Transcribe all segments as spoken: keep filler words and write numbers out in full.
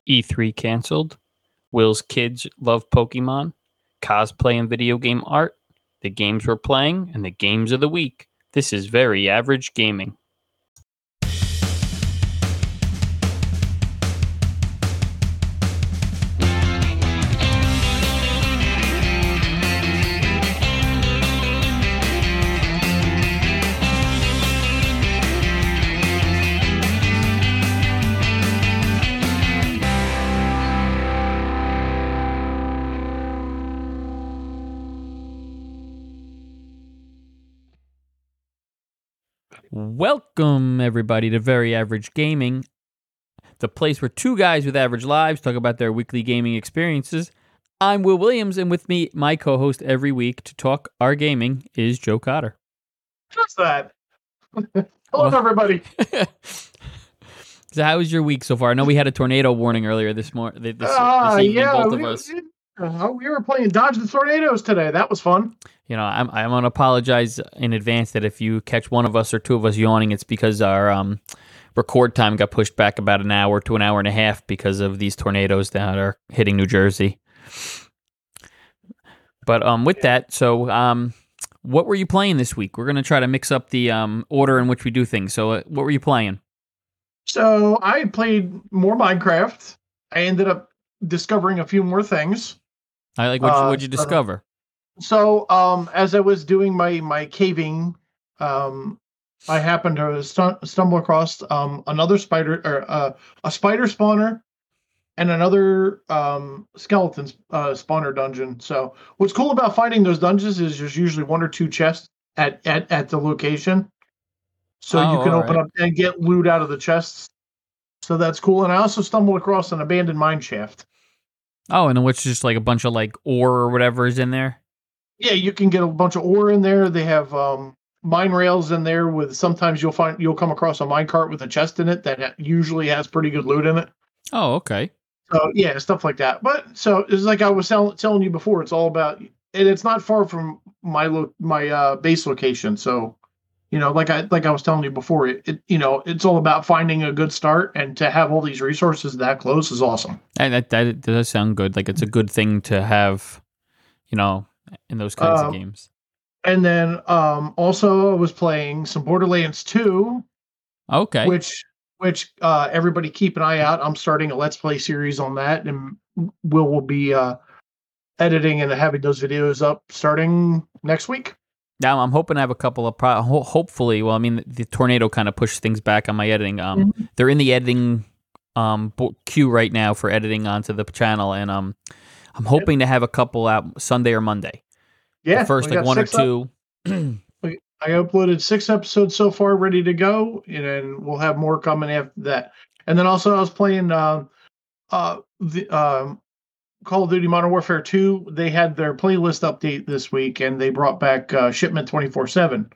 E three canceled, Will's kids love Pokemon, cosplay and video game art, the games we're playing, and the games of the week. This is Very Average Gaming. Welcome, everybody, to Very Average Gaming, the place where two guys with average lives talk about their weekly gaming experiences. I'm Will Williams, and with me, my co-host every week to talk our gaming is Joe Cotter. Just that. Hello, well, everybody. So how was your week so far? I know we had a tornado warning earlier this morning. This, uh, this evening, yeah, both of we, us. Uh, we were playing Dodge the Tornadoes today. That was fun. You know, I'm I'm gonna apologize in advance that if you catch one of us or two of us yawning, it's because our um, record time got pushed back about an hour to an hour and a half because of these tornadoes that are hitting New Jersey. But um, with that, so um, what were you playing this week? We're gonna try to mix up the um order in which we do things. So, uh, what were you playing? So I played more Minecraft. I ended up discovering a few more things. I like what uh, what'd you discover? Uh, so um, as I was doing my my caving, um, I happened to st- stumble across um, another spider or uh, a spider spawner and another um, skeleton uh, spawner dungeon. So what's cool about finding those dungeons is there's usually one or two chests at at, at the location, so oh, you can open right. up and get loot out of the chests. So that's cool. And I also stumbled across an abandoned mine shaft. Oh, and which is just like a bunch of like ore or whatever is in there? Yeah, you can get a bunch of ore in there. They have um, mine rails in there with sometimes you'll find you'll come across a mine cart with a chest in it that usually has pretty good loot in it. Oh, okay. So yeah, stuff like that. But so it's like I was tell, telling you before, it's all about, and it's not far from my lo- my uh, base location. So you know, like I like I was telling you before, it, it you know it's all about finding a good start, and to have all these resources that close is awesome. And that that does sound good. Like it's a good thing to have, you know, in those kinds um, of games. And then um, also I was playing some Borderlands two. Okay. Which which uh, everybody keep an eye out. I'm starting a Let's Play series on that, and Will will be uh, editing and having those videos up starting next week. Now I'm hoping I have a couple of pro- ho- hopefully. Well, I mean, the tornado kind of pushed things back on my editing. Um, mm-hmm. They're in the editing um queue right now for editing onto the channel, and um, I'm hoping yep. to have a couple out Sunday or Monday. Yeah, the first like one or two. Up, I uploaded six episodes so far, ready to go, and we'll have more coming after that. And then also, I was playing uh, uh the um. Call of Duty Modern Warfare two, they had their playlist update this week, and they brought back uh, Shipment twenty-four seven.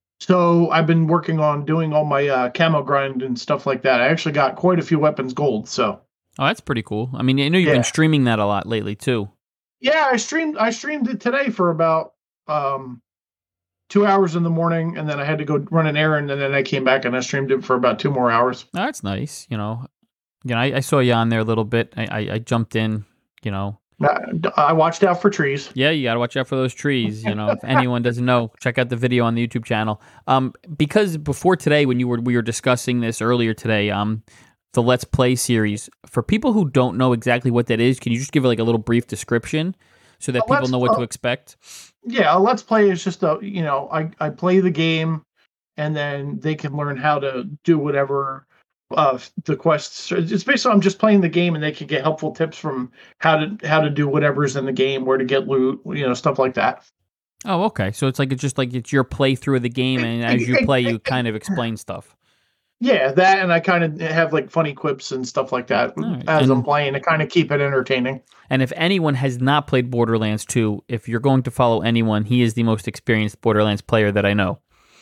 So I've been working on doing all my uh, camo grind and stuff like that. I actually got quite a few weapons gold. So oh, that's pretty cool. I mean, I know you've yeah. been streaming that a lot lately too. Yeah, I streamed. I streamed it today for about um, two hours in the morning, and then I had to go run an errand, and then I came back and I streamed it for about two more hours. Oh, that's nice. You know, you know, I, I saw you on there a little bit. I, I, I jumped in. You know, I watched out for trees. Yeah, you got to watch out for those trees. You know, if anyone doesn't know, check out the video on the YouTube channel. Um, because before today, when you were we were discussing this earlier today, um, the Let's Play series. For people who don't know exactly what that is, can you just give like a little brief description so that uh, people know what uh, to expect? Yeah, a Let's Play is just a you know, I I play the game, and then they can learn how to do whatever. Uh, the quests. It's basically I'm just playing the game, and they can get helpful tips from how to how to do whatever's in the game, where to get loot, you know, stuff like that. Oh, okay. So it's like it's just like it's your playthrough of the game, and as you play, you kind of explain stuff. Yeah, that, and I kind of have like funny quips and stuff like that right. as and, I'm playing to kind of keep it entertaining. And if anyone has not played Borderlands two, if you're going to follow anyone, he is the most experienced Borderlands player that I know.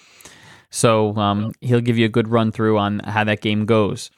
So um, he'll give you a good run through on how that game goes.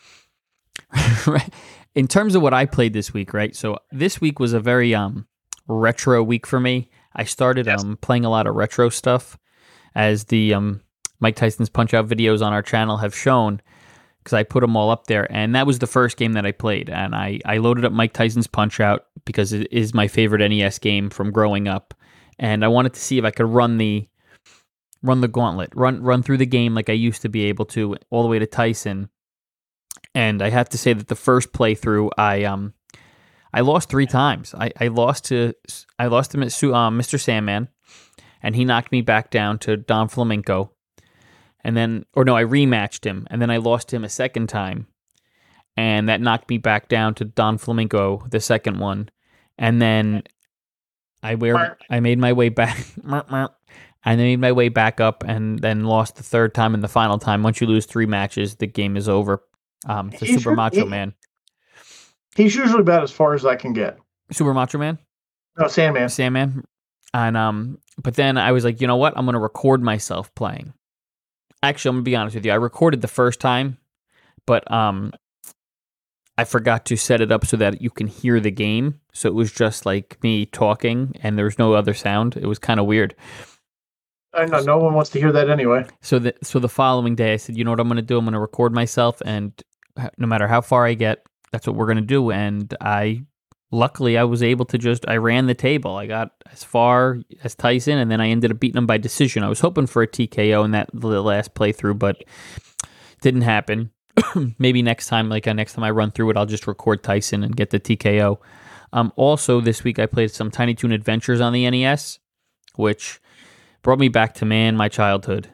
In terms of what I played this week, right? So this week was a very um, retro week for me. I started yes. um, playing a lot of retro stuff, as the um, Mike Tyson's Punch-Out videos on our channel have shown, because I put them all up there, and that was the first game that I played. And I, I loaded up Mike Tyson's Punch-Out because it is my favorite N E S game from growing up, and I wanted to see if I could run the run the gauntlet, run run through the game like I used to be able to, all the way to Tyson. And I have to say that the first playthrough, I um I lost three times. I, I lost to I lost to um, Mister Sandman, and he knocked me back down to Don Flamenco. And then, or no, I rematched him, and then I lost him a second time, and that knocked me back down to Don Flamenco, the second one. And then I wear, I made my way back, I made my way back up, and then lost the third time and the final time. Once you lose three matches, the game is over. Um, to Super Macho he, Man. He's usually about as far as I can get. Super Macho Man? No, Sandman. Sandman. And um, but then I was like, you know what? I'm going to record myself playing. Actually, I'm going to be honest with you. I recorded the first time, but um, I forgot to set it up so that you can hear the game. So it was just like me talking, and there was no other sound. It was kind of weird. I know no one wants to hear that anyway. So the so the following day, I said, you know what I'm going to do? I'm going to record myself, and no matter how far I get, that's what we're going to do. And I, luckily, I was able to just, I ran the table. I got as far as Tyson, and then I ended up beating him by decision. I was hoping for a T K O in that the last playthrough, but didn't happen. Maybe next time, like uh, next time I run through it, I'll just record Tyson and get the T K O. Um, also, this week I played some Tiny Toon Adventures on the N E S, which brought me back to, man, my childhood.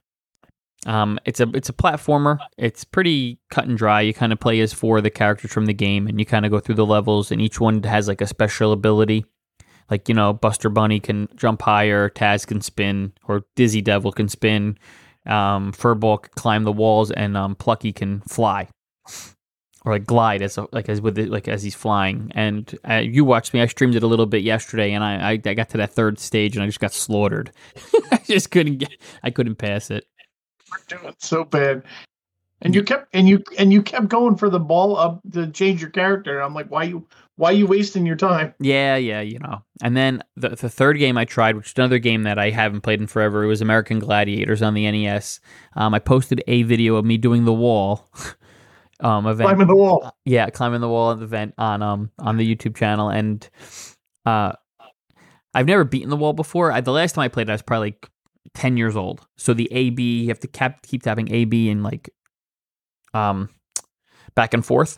Um, it's a it's a platformer. It's pretty cut and dry. You kind of play as four of the characters from the game, and you kind of go through the levels, and each one has like a special ability. Like, you know, Buster Bunny can jump higher, Taz can spin, or Dizzy Devil can spin, um, Furball can climb the walls, and um, Plucky can fly, or like glide as a, like as with it, like as he's flying. And uh, you watched me. I streamed it a little bit yesterday, and I, I I got to that third stage, and I just got slaughtered. I just couldn't get. I couldn't pass it. We're doing so bad, and you kept and you and you kept going for the ball up to change your character. I'm like, why you why you wasting your time? Yeah, yeah, you know. And then the the third game I tried, which is another game that I haven't played in forever, it was American Gladiators on the N E S. Um, I posted a video of me doing the wall. Um, event. Climbing the wall. Yeah, climbing the wall event on um on the YouTube channel, and uh, I've never beaten the wall before. I, the last time I played, I was probably like ten years old. So the A B, you have to cap, keep tapping A B and like um back and forth,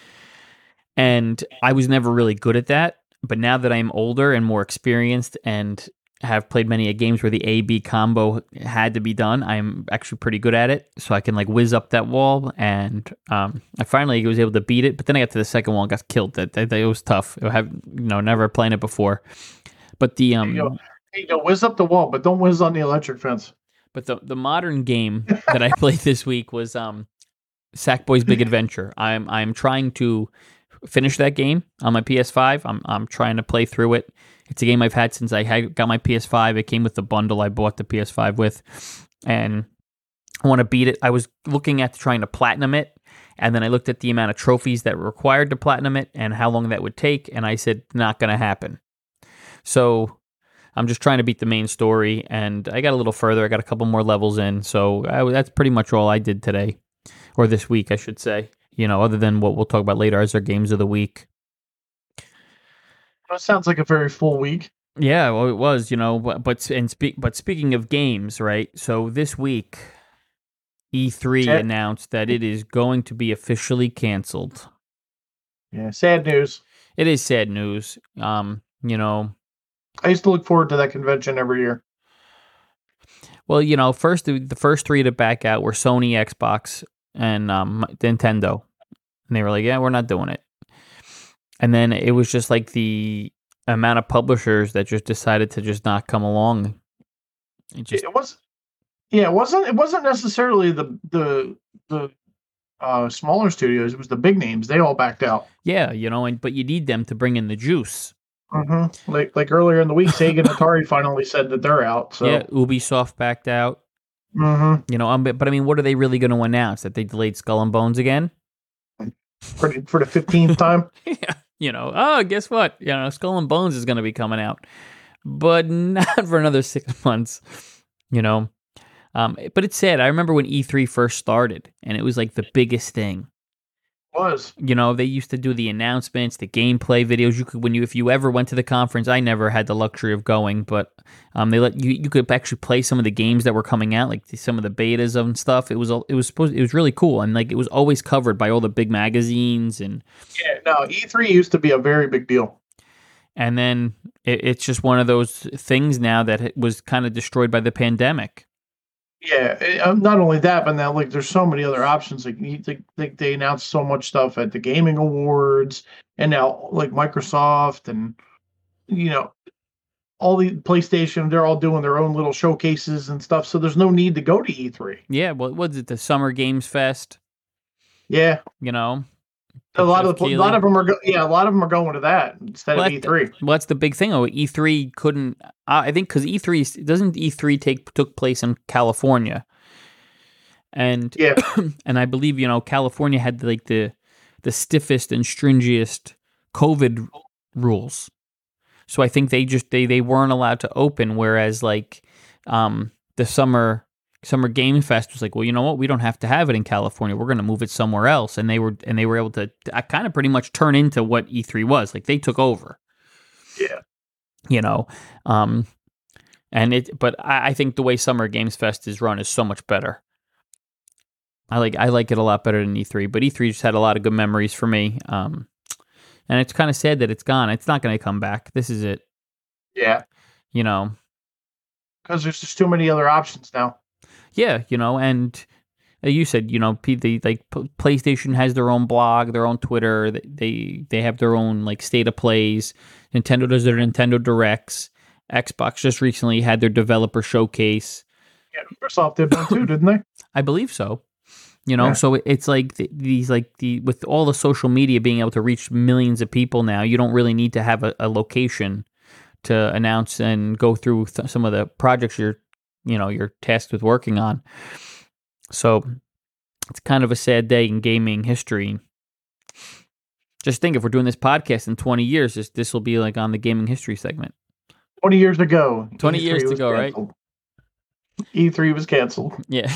and I was never really good at that. But now that I'm older and more experienced and have played many games where the A B combo had to be done, I'm actually pretty good at it. So I can like whiz up that wall, and um, I finally was able to beat it. But then I got to the second wall and got killed. That, that, that it was tough. I have you know never playing it before. But the um, you go, you go whiz up the wall, but don't whiz on the electric fence. But the the modern game that I played this week was um, Sackboy's Big Adventure. I'm I'm trying to finish that game on my P S five. I'm I'm trying to play through it. It's a game I've had since I had, got my P S five. It came with the bundle I bought the P S five with, and I want to beat it. I was looking at trying to platinum it, and then I looked at the amount of trophies that were required to platinum it and how long that would take, and I said, not going to happen. So I'm just trying to beat the main story, and I got a little further. I got a couple more levels in, so I, that's pretty much all I did today, or this week, I should say, you know, other than what we'll talk about later as our games of the week. That sounds like a very full week. Yeah, well, it was, you know, but but and speak, but speaking of games, right? So this week, E three sad. announced that it is going to be officially canceled. Yeah, sad news. It is sad news. Um, you know, I used to look forward to that convention every year. Well, you know, first the, the first three to back out were Sony, Xbox, and um, Nintendo, and they were like, "Yeah, we're not doing it." And then it was just like the amount of publishers that just decided to just not come along. It just it was, yeah, it wasn't. It wasn't necessarily the the the uh, smaller studios. It was the big names. They all backed out. Yeah, you know, and but you need them to bring in the juice. Mm-hmm. Like like earlier in the week, Sega and Atari finally said that they're out. So yeah, Ubisoft backed out. Mm-hmm. You know, um, but, but I mean, what are they really going to announce? That they delayed Skull and Bones again? For the, for the fifteenth time? Yeah. You know, oh, guess what? You know, Skull and Bones is going to be coming out, but not for another six months. You know, Um, but it's sad. I remember when E three first started, and it was like the biggest thing. Was. You know, they used to do the announcements, the gameplay videos. You could, when you, if you ever went to the conference, I never had the luxury of going, but um, they let you, you could actually play some of the games that were coming out, like the, some of the betas and stuff. It was, it was supposed, it was really cool, and like it was always covered by all the big magazines and. Yeah, no, E three used to be a very big deal. And then it, it's just one of those things now that was kind of destroyed by the pandemic. Yeah, not only that, but now like there's so many other options. Like you think they, they announced so much stuff at the gaming awards, and now like Microsoft and you know all the PlayStation, they're all doing their own little showcases and stuff. So there's no need to go to E three. Yeah, well, was it the Summer Games Fest? Yeah, you know, a lot of the, a lot of them are go, yeah, a lot of them are going to that instead well, of E three. Well, that's the big thing. Oh, E three couldn't. Uh, I think because E three doesn't E three take took place in California, and yeah, and I believe you know California had like the the stiffest and stringiest COVID rules, so I think they just they they weren't allowed to open. Whereas like um, the summer. Summer Game Fest was like, well, you know what? We don't have to have it in California. We're going to move it somewhere else, and they were and they were able to uh, kind of pretty much turn into what E three was. Like they took over. Yeah, you know, um, and it. But I, I think the way Summer Games Fest is run is so much better. I like I like it a lot better than E three. But E three just had a lot of good memories for me. Um, and it's kind of sad that it's gone. It's not going to come back. This is it. Yeah, you know, because there's just too many other options now. Yeah, you know, and you said, you know, the like PlayStation has their own blog, their own Twitter. They they have their own like state of plays. Nintendo does their Nintendo Directs. Xbox just recently had their developer showcase. Yeah, Microsoft did one too, didn't they? I believe so. You know, yeah. So it's like the, these like the with all the social media being able to reach millions of people now, you don't really need to have a, a location to announce and go through th- some of the projects you're you know, you're tasked with working on. So it's kind of a sad day in gaming history. Just think if we're doing this podcast in twenty years, this this will be like on the gaming history segment. twenty years ago. twenty years to go, canceled. Right? E three was canceled. Yeah.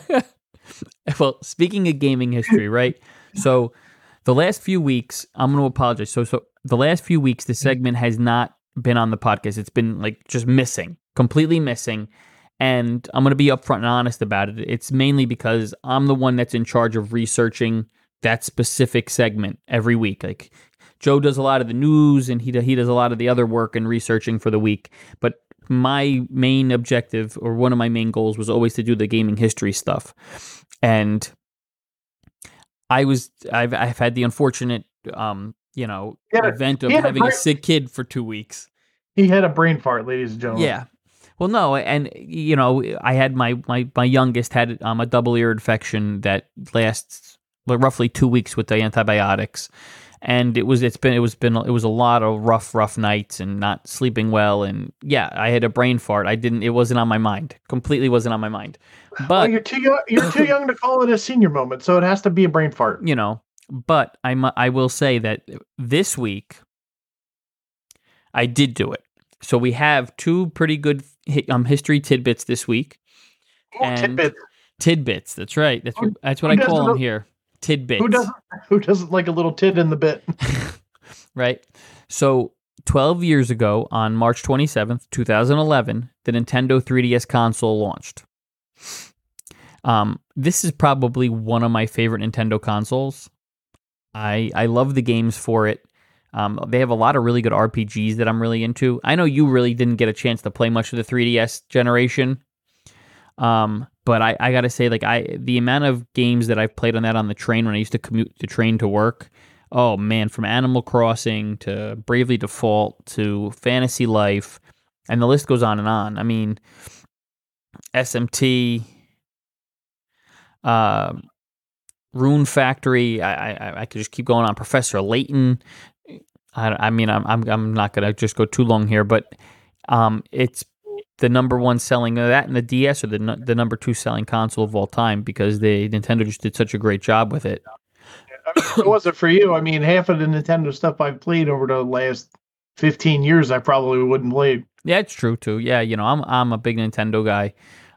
Well, speaking of gaming history, right? So the last few weeks, I'm going to apologize. So, so the last few weeks, the segment has not been on the podcast. It's been like just missing, completely missing. And I'm going to be upfront and honest about it. It's mainly because I'm the one that's in charge of researching that specific segment every week. Like Joe does a lot of the news and he he does a lot of the other work and researching for the week. But my main objective or one of my main goals was always to do the gaming history stuff. And I was I've I've had the unfortunate um, you know, a, event of having a, brain, a sick kid for two weeks. He had a brain fart, ladies and gentlemen. Yeah. Well, no, and you know, I had my my, my youngest had um, a double ear infection that lasts like, roughly two weeks with the antibiotics, and it was it's been it was been it was a lot of rough rough nights and not sleeping well, and yeah, I had a brain fart. I didn't. It wasn't on my mind. Completely wasn't on my mind. But well, you're too young. You're too young to call it a senior moment, so it has to be a brain fart. You know, but I I will say that this week I did do it. So we have two pretty good um, history tidbits this week. Oh, and tidbits. Tidbits. That's right. That's what, that's what I call them here. Tidbits. Who doesn't? Who doesn't like a little tid in the bit? Right. So twelve years ago, on March twenty-seventh, twenty eleven, the Nintendo three D S console launched. Um, this is probably one of my favorite Nintendo consoles. I I love the games for it. Um, they have a lot of really good R P Gs that I'm really into. I know you really didn't get a chance to play much of the three D S generation, um, but I, I got to say, like I, the amount of games that I've played on that on the train when I used to commute the train to work, oh man, from Animal Crossing to Bravely Default to Fantasy Life, and the list goes on and on. I mean, S M T, uh, Rune Factory. I, I I could just keep going on. Professor Layton. I, I mean, I'm I'm I'm not gonna just go too long here, but um, it's the number one selling of that and the D S, or the the number two selling console of all time, because the Nintendo just did such a great job with it. I mean, if it wasn't for you, I mean, half of the Nintendo stuff I've played over the last fifteen years, I probably wouldn't play. Yeah, it's true too. Yeah, you know, I'm I'm a big Nintendo guy.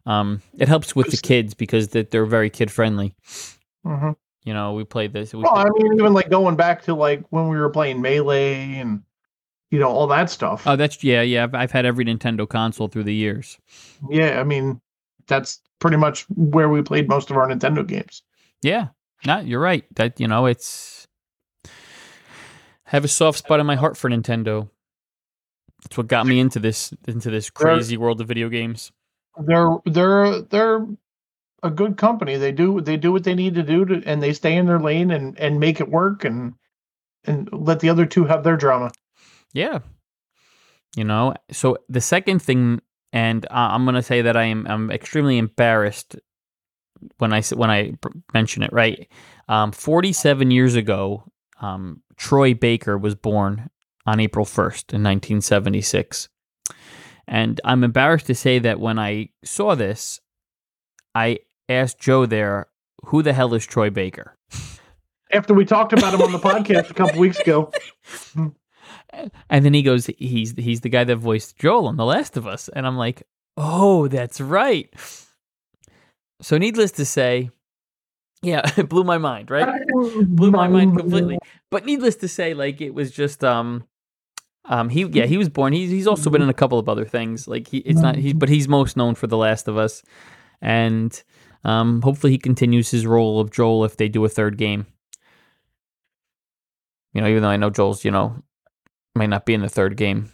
Um, it helps with the kids because that they're very kid friendly. Mm-hmm. You know, we played this. We Well, played, I mean, even like going back to like when we were playing Melee and you know all that stuff. oh, that's yeah, yeah. I've, I've had every Nintendo console through the years. Yeah, I mean, that's pretty much where we played most of our Nintendo games. Yeah, no, you're right. That you know, it's I have a soft spot in my heart for Nintendo. It's what got me into this into this crazy world of video games. They're they're they're a good company. They do they do what they need to do to, and they stay in their lane and, and make it work and and let the other two have their drama. Yeah, you know. So the second thing, and uh, I'm gonna say that I am I'm extremely embarrassed when I when I mention it. Right, um, forty-seven years ago, um, Troy Baker was born on April first in nineteen seventy-six. And I'm embarrassed to say that when I saw this, I asked Joe there, who the hell is Troy Baker? After we talked about him on the podcast a couple weeks ago. And then he goes, he's he's the guy that voiced Joel on The Last of Us. And I'm like, oh, that's right. So needless to say, yeah, it blew my mind, right? Blew my mind completely. But needless to say, like, it was just... um. Um, he yeah he was born. He's he's also been in a couple of other things. Like he it's not he but he's most known for The Last of Us, and um, hopefully he continues his role of Joel if they do a third game. You know, even though I know Joel's you know might not be in the third game.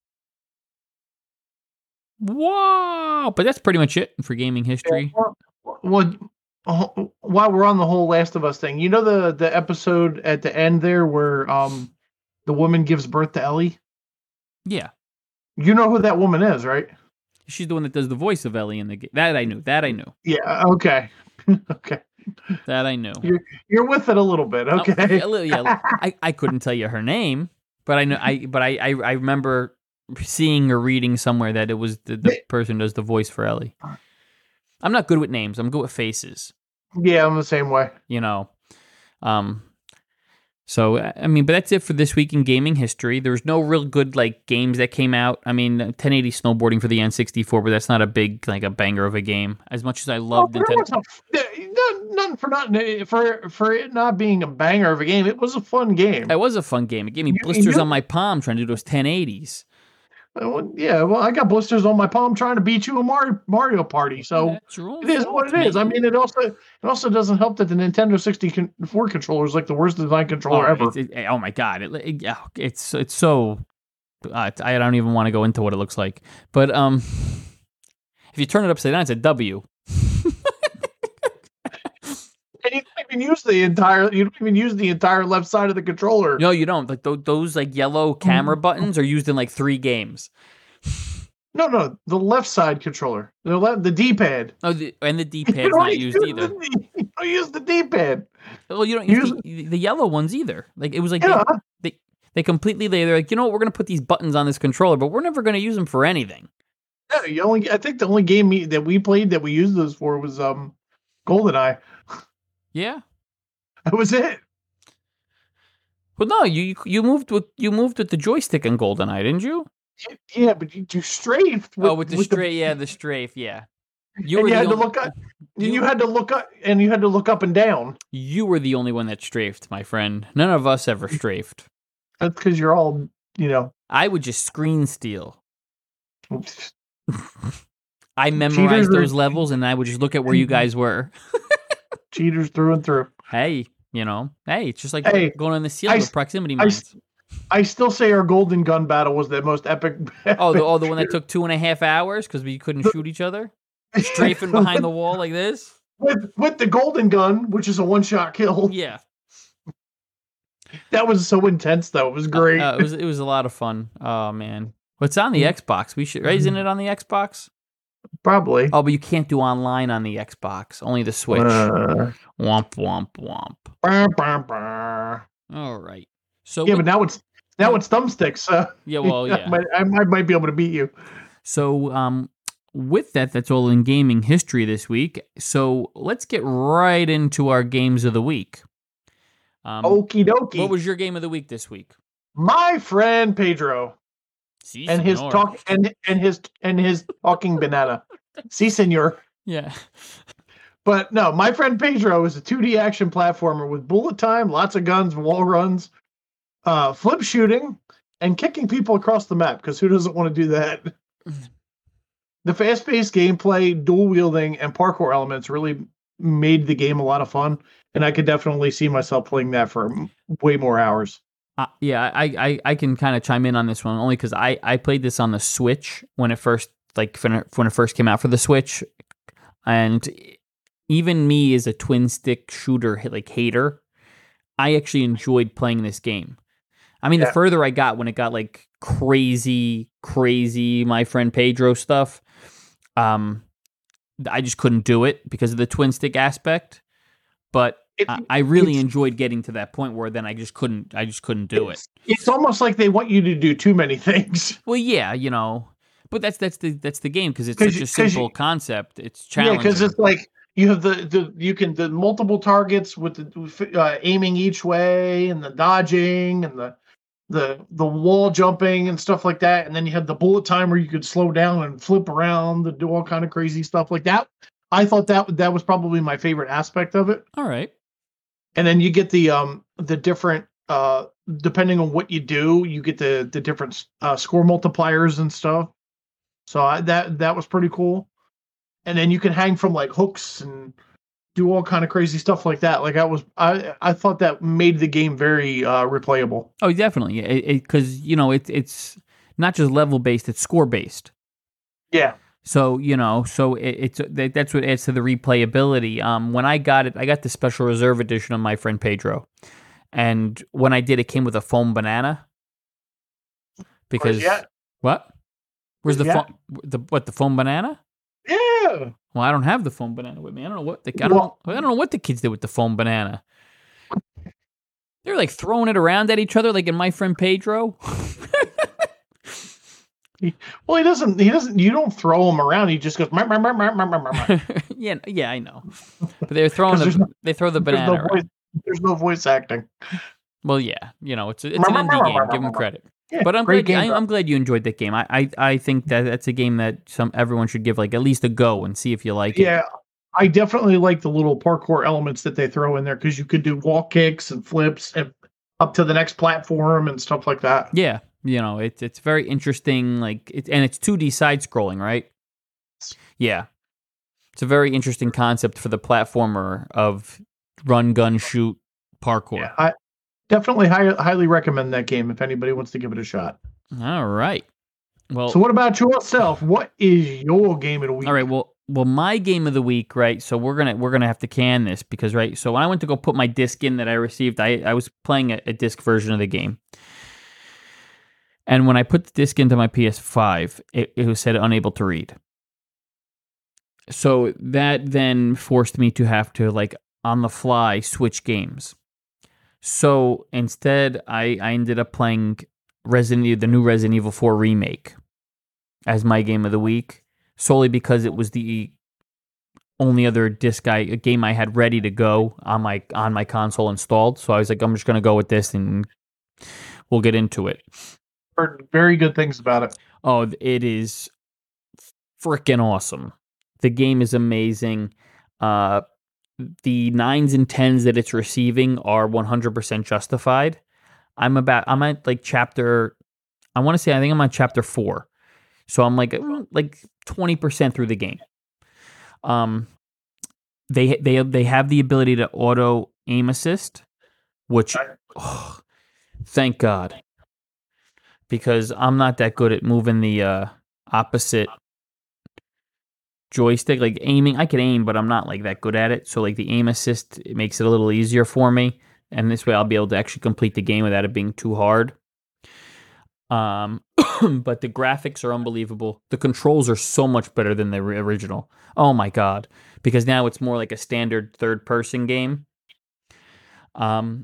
Wow! But that's pretty much it for gaming history. Well, while we're on the whole Last of Us thing, you know the the episode at the end there where um. the woman gives birth to Ellie? Yeah. You know who that woman is, right? She's the one that does the voice of Ellie in the game. That I knew. That I knew. Yeah, okay. Okay. That I knew. You're, you're with it a little bit, okay? Oh, yeah, yeah. I, I couldn't tell you her name, but I know I but I, I, I remember seeing or reading somewhere that it was the, the person who does the voice for Ellie. I'm not good with names. I'm good with faces. Yeah, I'm the same way. You know. Um So, I mean, but that's it for this week in gaming history. There's no real good, like, games that came out. I mean, ten eighty snowboarding for the N sixty-four, but that's not a big, like, a banger of a game. As much as I love well, Nintendo. A, nothing for not for for it not being a banger of a game. It was a fun game. It was a fun game. It gave me you, blisters you, on my palm trying to do those ten eighties. Well, yeah, well, I got blisters on my palm trying to beat you in Mario, Mario Party. So it is what it is. I mean, it also it also doesn't help that the Nintendo sixty-four controller is like the worst design controller oh, ever. It, it, oh my god, it, it, it's it's so. Uh, I don't even want to go into what it looks like. But um, if you turn it upside down, it's a W. And you don't even use the entire. You don't even use the entire left side of the controller. No, you don't. Like th- those, like yellow camera buttons are used in like three games. No, no, the left side controller, the left, the D-pad. Oh, the, and the D-pad's not used either. The, you don't use the D-pad. Well, you don't use, use the, the yellow ones either. Like it was like yeah. they, they they completely they're like, you know what, we're gonna put these buttons on this controller, but we're never gonna use them for anything. Yeah, you only. I think the only game we, that we played that we used those for was um, GoldenEye. Yeah, that was it. Well, no, you you moved with you moved with the joystick in GoldenEye, didn't you? Yeah, but you, you strafed. With, oh, with the with strafe, the... yeah, the strafe, yeah. You, and were you had only... to look up. You... you had to look up, and you had to look up and down. You were the only one that strafed, my friend. None of us ever strafed. That's because you're all, you know. I would just screen steal. I memorized Cheaters those are... levels, and I would just look at where you guys were. Cheaters through and through. Hey, you know, hey, it's just like hey, going on the ceiling with proximity mines. I, I still say our golden gun battle was the most epic. epic oh, the, oh, the one that took two and a half hours because we couldn't shoot each other, strafing behind the wall like this. With with the golden gun, which is a one shot kill. Yeah, that was so intense though. It was great. Uh, uh, it was it was a lot of fun. Oh man, what's on the Xbox? We should, right? Isn't it on the Xbox? Probably. Oh, but you can't do online on the Xbox. Only the Switch. Uh, womp womp womp. Bah, bah, bah. All right. So yeah, with, but now it's now it's thumbsticks. Uh, yeah, well, yeah. I might, I might be able to beat you. So, um, with that, that's all in gaming history this week. So let's get right into our games of the week. Um, Okie dokie. What was your game of the week this week? My friend Pedro. Sí, and his señor. talk and and his and his talking banana. Si, senor. Yeah. But no, My Friend Pedro is a two D action platformer with bullet time, lots of guns, wall runs, uh, flip shooting, and kicking people across the map, because who doesn't want to do that? The fast-paced gameplay, dual wielding, and parkour elements really made the game a lot of fun, and I could definitely see myself playing that for way more hours. Uh, yeah, I, I, I can kind of chime in on this one only because I, I played this on the Switch when it first like when it, when it first came out for the Switch, and even me as a twin stick shooter like hater, I actually enjoyed playing this game. I mean, yeah. The further I got when it got like crazy, crazy My Friend Pedro stuff, um, I just couldn't do it because of the twin stick aspect. But it, I, I really enjoyed getting to that point where then I just couldn't, I just couldn't do it's, it. It's almost like they want you to do too many things. Well, yeah, you know, but that's that's the that's the game because it's such you, a simple you, concept. It's challenging. Yeah, because it's like you have the, the you can the multiple targets with the uh, aiming each way and the dodging and the the the wall jumping and stuff like that, and then you had the bullet time where you could slow down and flip around and do all kind of crazy stuff like that. I thought that that was probably my favorite aspect of it. All right. And then you get the um the different uh depending on what you do, you get the the different uh, score multipliers and stuff. So I, that that was pretty cool. And then you can hang from like hooks and do all kind of crazy stuff like that. Like I was, I I thought that made the game very uh, replayable. Oh, definitely, because you know it's it's not just level based; it's score based. Yeah. So you know, so it, it's that's what adds to the replayability. Um, when I got it, I got the special reserve edition of My Friend Pedro, and when I did, it came with a foam banana. Because what? Where's the foam? The what? The foam banana? Yeah. Well, I don't have the foam banana with me. I don't know what the I don't know, I don't know what the kids did with the foam banana. They're like throwing it around at each other, like in My Friend Pedro. he, well, he doesn't. He doesn't. You don't throw him around. He just goes. Mar, mar, mar, mar, mar, mar. yeah, yeah, I know. But they're throwing the. No, they throw the banana. There's no, voice, there's no voice acting. Well, yeah, you know, it's it's an indie game. Give them credit. Yeah, but I'm glad, game, I, I'm glad you enjoyed that game. I, I, I think that that's a game that some everyone should give like at least a go and see if you like it. Yeah, I definitely like the little parkour elements that they throw in there because you could do wall kicks and flips and up to the next platform and stuff like that. Yeah, you know, it's it's very interesting. Like it, and it's two D side scrolling, right? Yeah, it's a very interesting concept for the platformer of run, gun, shoot, parkour. Yeah, I, Definitely high, highly recommend that game if anybody wants to give it a shot. All right. Well, so what about yourself? What is your game of the week? All right. Well, well, my game of the week, right? So we're gonna we're gonna have to can this because, right? So when I went to go put my disc in that I received, I I was playing a, a disc version of the game, and when I put the disc into my P S five, it, it was said unable to read. So that then forced me to have to like on the fly switch games. So instead, I, I ended up playing Resident Evil, the new Resident Evil four remake as my game of the week, solely because it was the only other disc I, a game I had ready to go on my on my console installed. So I was like, I'm just going to go with this and we'll get into it. Heard very good things about it. Oh, it is freaking awesome. The game is amazing. Uh, The nines and tens that it's receiving are one hundred percent justified. I'm about, I'm at like chapter, I want to say, I think I'm on chapter four. So I'm like, like twenty percent through the game. Um, they, they, they have the ability to auto aim assist, which, oh, thank God, because I'm not that good at moving the uh, opposite joystick, like aiming. I can aim, but I'm not like that good at it. So like the aim assist, it makes it a little easier for me, and this way I'll be able to actually complete the game without it being too hard. Um, but the graphics are unbelievable. The controls are so much better than the original. Oh my God, because now it's more like a standard third-person game. Um,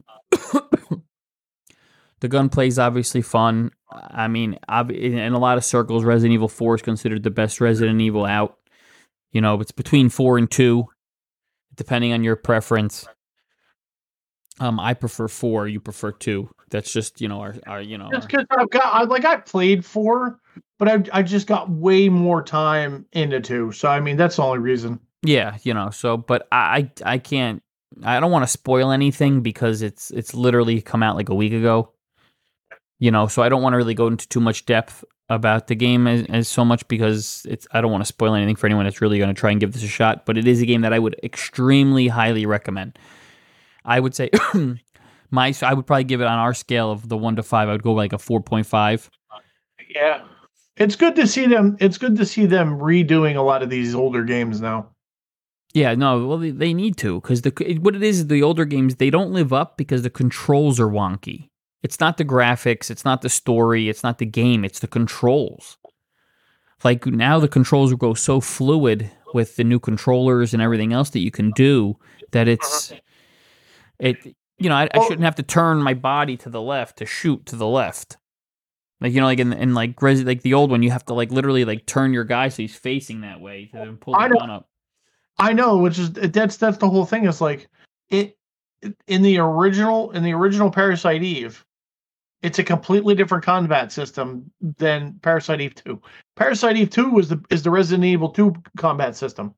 the gunplay is obviously fun. I mean, in a lot of circles, Resident Evil four is considered the best Resident Evil out. You know, it's between four and two, depending on your preference. Um, I prefer four. You prefer two. That's just you know our, our you know. Just because I've got, I like I played four, but I I just got way more time into two. So I mean, that's the only reason. Yeah, you know. So, but I I, I can't. I don't want to spoil anything because it's it's literally come out like a week ago. You know, so I don't want to really go into too much depth about the game as, as so much because it's I don't want to spoil anything for anyone that's really going to try and give this a shot. But it is a game that I would extremely highly recommend. I would say my I would probably give it on our scale of the one to five. I would go like a four point five. Yeah, it's good to see them. It's good to see them redoing a lot of these older games now. Yeah, no, well, they, they need to because the what it is the older games they don't live up because the controls are wonky. It's not the graphics, it's not the story, it's not the game, it's the controls. Like now, the controls will go so fluid with the new controllers and everything else that you can do that it's it. You know, I, I shouldn't have to turn my body to the left to shoot to the left. Like you know, like in, in like Resi, like the old one, you have to like literally like turn your guy so he's facing that way to then pull the gun up. I know, which is that's that's the whole thing. It's like it in the original in the original Parasite Eve, it's a completely different combat system than Parasite Eve two. Parasite Eve two was the is the Resident Evil two combat system.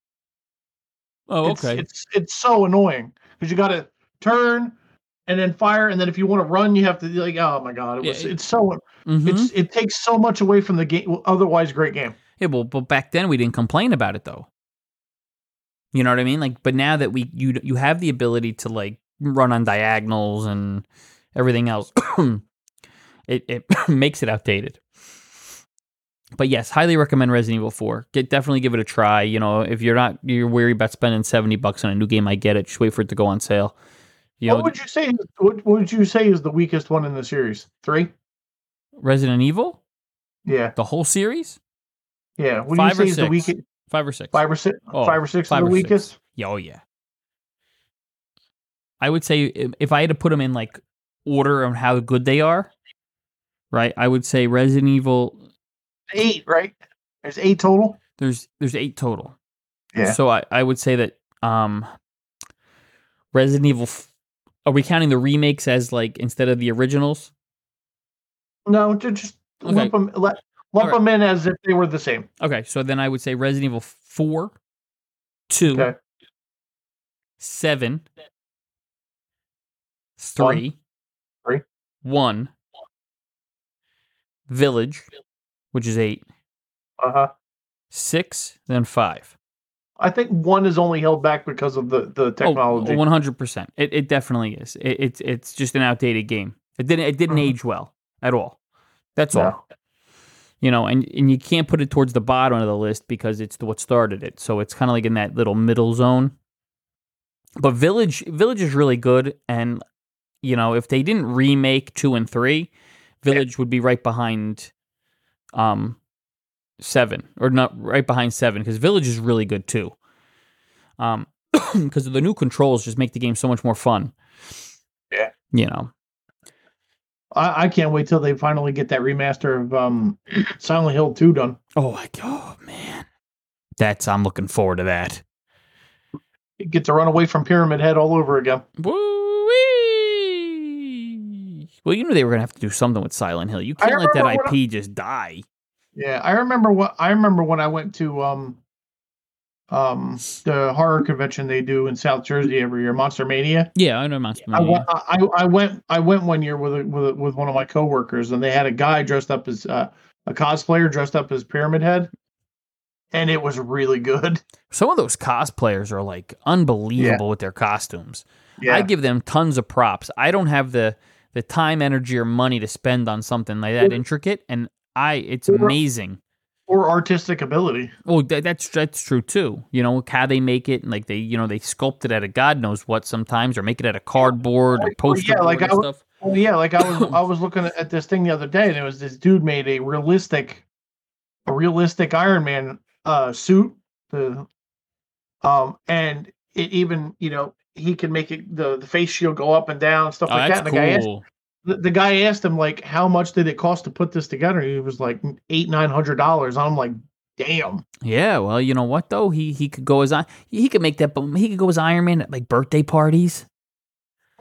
Oh, it's, okay. It's it's so annoying because you got to turn and then fire, and then if you want to run, you have to like. Oh my god, it was yeah, it, it's so mm-hmm. it's it takes so much away from the game. Otherwise, great game. Yeah, well, but back then we didn't complain about it though. You know what I mean? Like, but now that we you you have the ability to like run on diagonals and everything else, it it makes it outdated. But yes, highly recommend Resident Evil four. Get definitely give it a try. You know, if you're not you're worried about spending seventy bucks on a new game, I get it. Just wait for it to go on sale. You what know, would you say? What would you say is the weakest one in the series? Three. Resident Evil. Yeah. The whole series. Yeah. What Five do you say or is six. the weakest? Five or six. Five or six. Oh, five or six five is the or weakest. Six. Yeah, oh yeah. I would say if I had to put them in like order of how good they are, right? I would say Resident Evil. Eight, right? There's eight total. There's there's eight total. Yeah. So I, I would say that um, Resident Evil. F- are we counting the remakes as like instead of the originals? No, just okay. lump them. Let, lump right. them in as if they were the same. Okay, so then I would say Resident Evil four, two, okay. seven, three, one. three, one, Village, which is eight, uh huh, six, then five. I think one is only held back because of the, the technology. One hundred percent. It it definitely is. It, it's it's just an outdated game. It didn't it didn't mm-hmm. age well at all. That's no. all. You know, and, and you can't put it towards the bottom of the list because it's what started it. So it's kind of like in that little middle zone. But Village Village is really good, and you know, if they didn't remake two and three, Village yeah. would be right behind, um, seven or not right behind seven because Village is really good too. Um, because the new controls just make the game so much more fun. Yeah, you know. I, I can't wait till they finally get that remaster of um, Silent Hill two done. Oh my god, man! That's I'm looking forward to that. You get to run away from Pyramid Head all over again. Woo-wee! Well, you knew they were gonna have to do something with Silent Hill. You can't let that I P I, just die. Yeah, I remember what I remember when I went to um, um, the horror convention they do in South Jersey every year, Monster Mania. Yeah, I know Monster Mania. I, I, I went I went one year with a, with a, with one of my coworkers, and they had a guy dressed up as uh, a cosplayer dressed up as Pyramid Head. And it was really good. Some of those cosplayers are like unbelievable yeah. with their costumes. Yeah. I give them tons of props. I don't have the the time, energy, or money to spend on something like that intricate, and I it's or, amazing. Or artistic ability. Oh, that, that's that's true too. You know how they make it, and like they you know they sculpt it out of God knows what sometimes, or make it out of cardboard or poster yeah, like board I and was, stuff. Well, yeah, like I was I was looking at this thing the other day, and it was this dude made a realistic, a realistic Iron Man. Uh, suit the um and it even you know he can make it the, the face shield go up and down stuff oh, like that. And the cool. guy asked the, the guy asked him like how much did it cost to put this together? He was like eight nine hundred dollars. I'm like, damn. Yeah, well, you know what though? He he could go as he could make that. He could go as Iron Man at like birthday parties.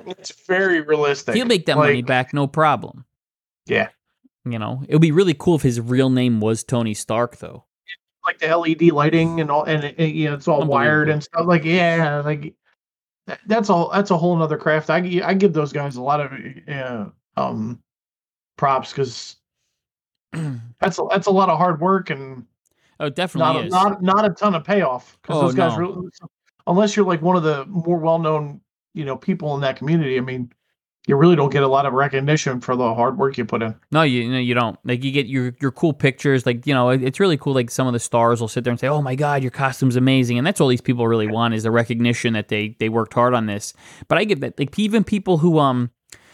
It's very realistic. He'll make that like, money back, no problem. Yeah. You know, it would be really cool if his real name was Tony Stark, though. Like the L E D lighting and all, and it, it, you know, it's all wired and stuff. Like, yeah, like that, that's all. That's a whole nother craft. I I give those guys a lot of uh, um props because that's a, that's a lot of hard work and oh, definitely not is. not not a ton of payoff because oh, those guys no. really, unless you're like one of the more well known you know people in that community. I mean, you really don't get a lot of recognition for the hard work you put in. No, you no, you don't. Like you get your your cool pictures. Like you know, it's really cool. Like some of the stars will sit there and say, "Oh my God, your costume's amazing," and that's all these people really want is the recognition that they they worked hard on this. But I get that. Like even people who um.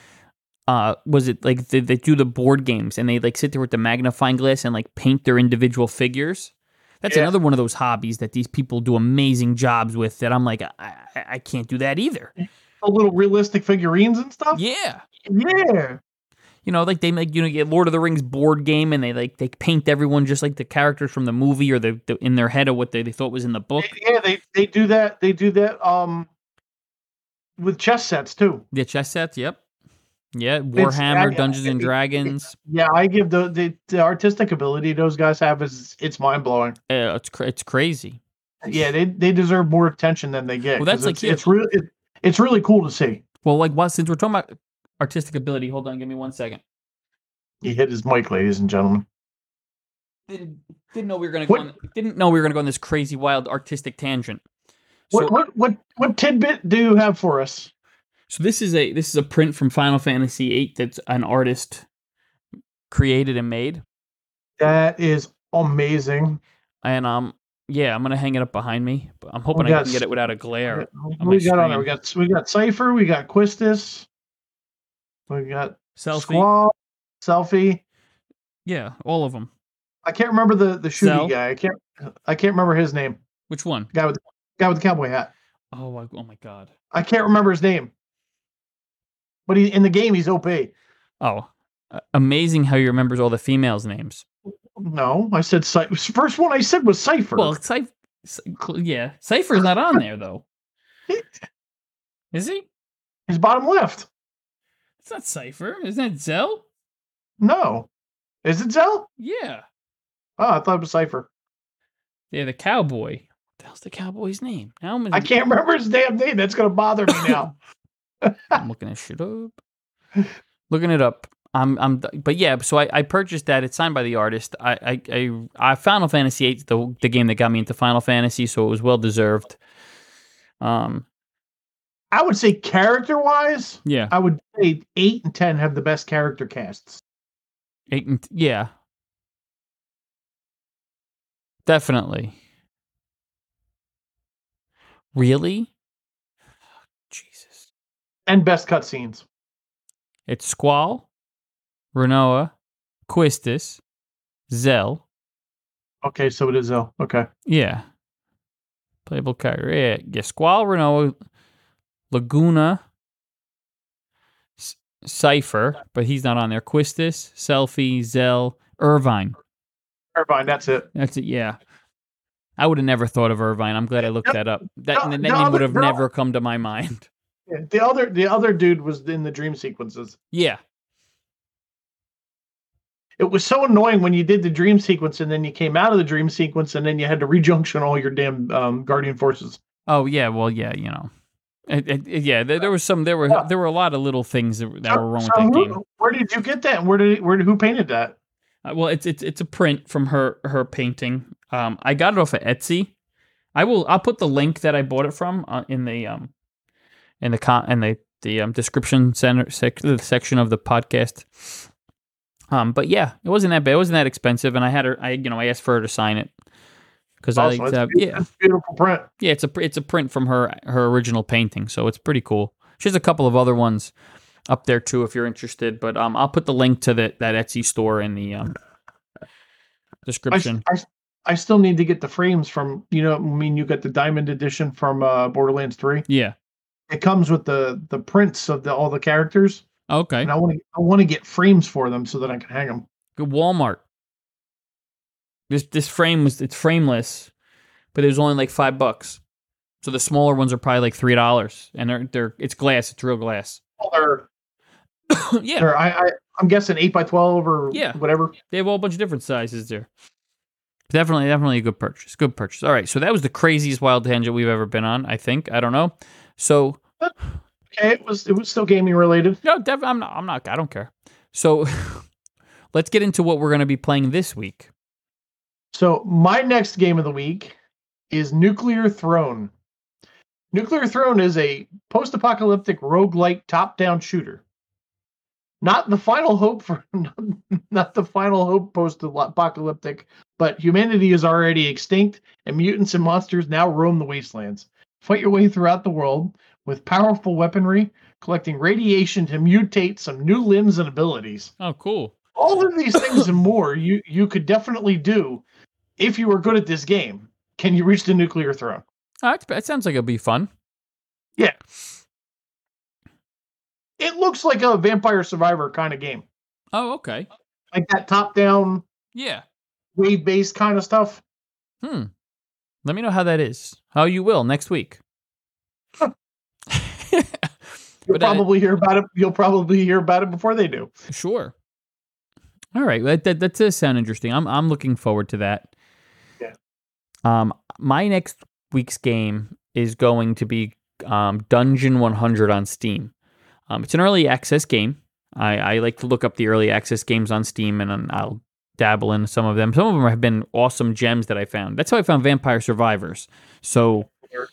Uh, was it like they, they do the board games and they like sit there with the magnifying glass and like paint their individual figures? That's yeah. another one of those hobbies that these people do amazing jobs with that I'm like, I, I, I can't do that either. The little realistic figurines and stuff? Yeah. Yeah. You know, like they make, you know, get Lord of the Rings board game and they like, they paint everyone just like the characters from the movie or the, the in their head of what they, they thought was in the book. Yeah, they, they do that. They do that um, with chess sets too. The chess sets, yep. Yeah, Warhammer, I, Dungeons I, and Dragons. Yeah, I give the, the the artistic ability those guys have is it's mind blowing. Yeah, it's it's crazy. Yeah, they they deserve more attention than they get. Well, that's like it's, it's really it, it's really cool to see. Well, like what since we're talking about artistic ability, hold on, give me one second. He hit his mic, ladies and gentlemen. Didn't, didn't know we were gonna go on, didn't know we were gonna go on this crazy wild artistic tangent. So, what what what what tidbit do you have for us? So this is a this is a print from Final Fantasy eight that's an artist created and made. That is amazing. And um yeah, I'm gonna hang it up behind me. But I'm hoping I can get it without a glare. We got on there. We got we got Cypher, we got Quistis, we got Selfie. Squall, Selfie. Yeah, all of them. I can't remember the the shooty guy. I can't I can't remember his name. Which one? Guy with guy with the cowboy hat. Oh, oh my God. I can't remember his name. But he in the game, he's O P. Oh, uh, amazing how he remembers all the females' names. No, I said Cypher. First one I said was Cypher. Well, Cypher, yeah, Cypher's not on there though. Is he? He's bottom left. It's not Cypher. Isn't that Zell? No, is it Zell? Yeah. Oh, I thought it was Cypher. Yeah, the cowboy. What the hell's the cowboy's name? Now I'm I can't remember his damn name. That's gonna bother me now. I'm looking that shit up. Looking it up. I'm, I'm, but yeah. So I, I purchased that. It's signed by the artist. I, I, I, I Final Fantasy eight, the the game that got me into Final Fantasy, so it was well deserved. Um, I would say character wise, yeah, I would say eight and ten have the best character casts. Eight and yeah, definitely. Really? Jesus. And best cutscenes. It's Squall, Rinoa, Quistis, Zell. Okay, so it is Zell. Okay. Yeah. Playable character. Yeah, yeah. Squall, Rinoa, Laguna, C- Cypher, but he's not on there. Quistis, Selfie, Zell, Irvine. Irvine, that's it. That's it, yeah. I would have never thought of Irvine. I'm glad I looked no, that up. That, no, that no, name would have no. never come to my mind. Yeah, the other the other dude was in the dream sequences. Yeah. It was so annoying when you did the dream sequence and then you came out of the dream sequence and then you had to rejunction all your damn um, Guardian forces. Oh yeah, well yeah, you know, it, it, it, yeah. There, there was some. There were yeah. there were a lot of little things that, that so, were wrong so with that who, game. Where did you get that? Where did where who painted that? Uh, well, it's it's it's a print from her her painting. Um, I got it off of Etsy. I will. I'll put the link that I bought it from uh, in the um in the con in the the um, description center sec- section of the podcast. Um, but yeah, it wasn't that bad. It wasn't that expensive, and I had her. I you know I asked for her to sign it because I awesome. uh, yeah, it's a beautiful print. Yeah, it's a it's a print from her her original painting, so it's pretty cool. She has a couple of other ones up there too, if you're interested. But um, I'll put the link to the, that Etsy store in the um description. I, I, I still need to get the frames from you know. I mean, you got the Diamond Edition from uh, Borderlands three. Yeah, it comes with the the prints of the all the characters. Okay. And I want to I want to get frames for them so that I can hang them. Good Walmart. This this frame was it's frameless, but it was only like five bucks. So the smaller ones are probably like three dollars, and they're they're it's glass. It's real glass. They're, yeah, they're, I, I, I'm guessing eight by twelve or yeah, whatever. They have a whole bunch of different sizes there. Definitely, definitely a good purchase. Good purchase. All right, so that was the craziest wild tangent we've ever been on. I think. I don't know. So, okay, it was it was still gaming related. No, def- I'm not. I'm not. I don't care. So, let's get into what we're going to be playing this week. So, my next game of the week is Nuclear Throne. Nuclear Throne is a post-apocalyptic roguelike top-down shooter. Not the final hope for not the final hope post-apocalyptic, but humanity is already extinct and mutants and monsters now roam the wastelands. Fight your way throughout the world with powerful weaponry, collecting radiation to mutate some new limbs and abilities. Oh, cool. All of these things and more you, you could definitely do if you were good at this game. Can you reach the Nuclear Throne? Oh, that sounds like it'll be fun. Yeah. It looks like a Vampire Survivor kind of game. Oh, okay. Like that top-down, yeah, wave-based kind of stuff. Hmm. Let me know how that is. How you will next week. You'll But, probably uh, hear about it. You'll probably hear about it before they do. Sure. All right. That, that, that does sound interesting. I'm I'm looking forward to that. Yeah. Um, my next week's game is going to be um, Dungeon one hundred on Steam. Um, it's an early access game. I, I like to look up the early access games on Steam, and then I'll dabble in some of them. Some of them have been awesome gems that I found. That's how I found Vampire Survivors. So,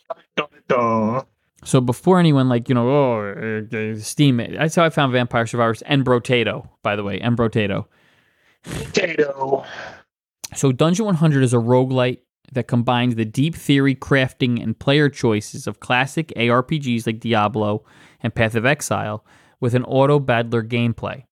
so before anyone like, you know, oh, uh, Steam, that's how I found Vampire Survivors and Brotato, by the way, and Brotato. Potato. So Dungeon one hundred is a roguelite that combines the deep theory, crafting, and player choices of classic A R P Gs like Diablo and Path of Exile with an auto-battler gameplay.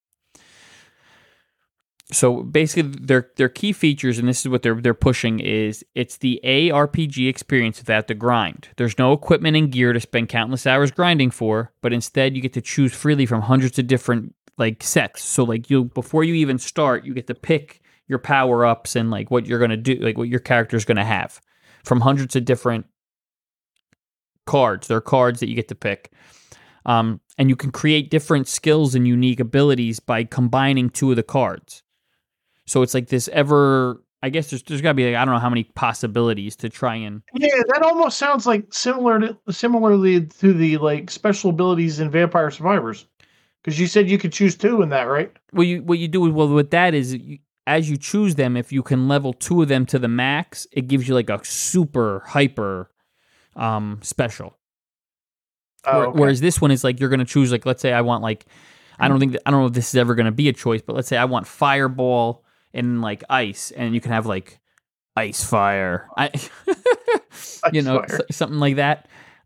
So basically, their their key features, and this is what they're they're pushing, is it's the A R P G experience without the grind. There's no equipment and gear to spend countless hours grinding for, but instead you get to choose freely from hundreds of different like sets. So like you before you even start, you get to pick your power ups and like what you're gonna do, like what your character's gonna have from hundreds of different cards. There are cards that you get to pick. Um, and you can create different skills and unique abilities by combining two of the cards. So it's like this ever, I guess there's there's got to be like, I don't know how many possibilities to try and. Yeah, that almost sounds like similar to similarly to the like special abilities in Vampire Survivors, because you said you could choose two in that, right? Well, you what you do is well with that is you, as you choose them, if you can level two of them to the max, it gives you like a super hyper um, special. Oh, Where, okay. Whereas this one is like you're going to choose like let's say I want like I don't think that, I don't know if this is ever going to be a choice, but let's say I want fireball and like ice, and you can have like ice fire, I you know fire. s- something like that.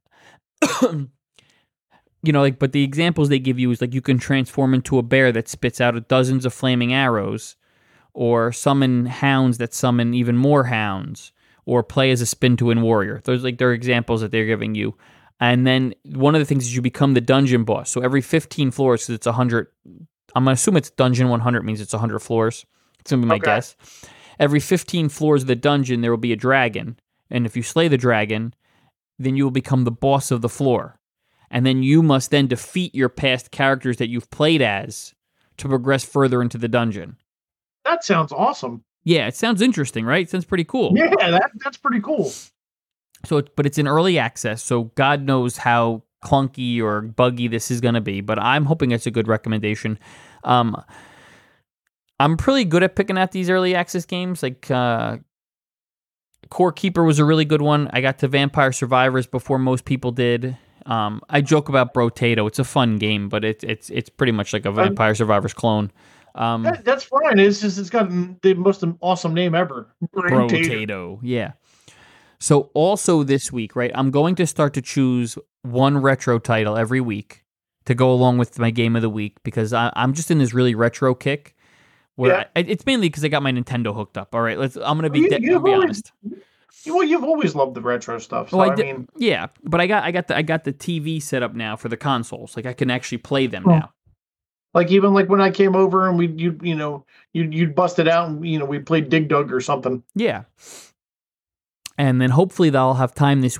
You know, like but the examples they give you is like you can transform into a bear that spits out dozens of flaming arrows, or summon hounds that summon even more hounds, or play as a spin-to-win warrior. Those like they're examples that they're giving you. And then one of the things is you become the dungeon boss. So every fifteen floors, because it's one hundred, I'm going to assume it's Dungeon one hundred means it's one hundred floors. It's going to be my Okay. guess. Every fifteen floors of the dungeon, there will be a dragon. And if you slay the dragon, then you will become the boss of the floor. And then you must then defeat your past characters that you've played as to progress further into the dungeon. That sounds awesome. Yeah, it sounds interesting, right? It sounds pretty cool. Yeah, that that's pretty cool. So, it, but it's in early access, so God knows how clunky or buggy this is going to be. But I'm hoping it's a good recommendation. Um, I'm pretty good at picking out these early access games. Like uh, Core Keeper was a really good one. I got to Vampire Survivors before most people did. Um, I joke about Brotato. It's a fun game, but it's it's it's pretty much like a Vampire Survivors clone. Um, That, that's fine. It's just it's got the most awesome name ever. Brotato, yeah. So also this week, right, I'm going to start to choose one retro title every week to go along with my game of the week because I, I'm just in this really retro kick. Where Yeah. I, it's mainly because I got my Nintendo hooked up. All right, let's. I'm gonna be. You- de- you've I'll be always- honest. Well, you've always loved the retro stuff. So Oh, I I, did- mean, yeah, but I got I got the I got the T V set up now for the consoles. Like I can actually play them Oh. now. like even like when I came over and we you you know you you'd bust it out and you know we played Dig Dug or something. Yeah. And then hopefully they'll have time this week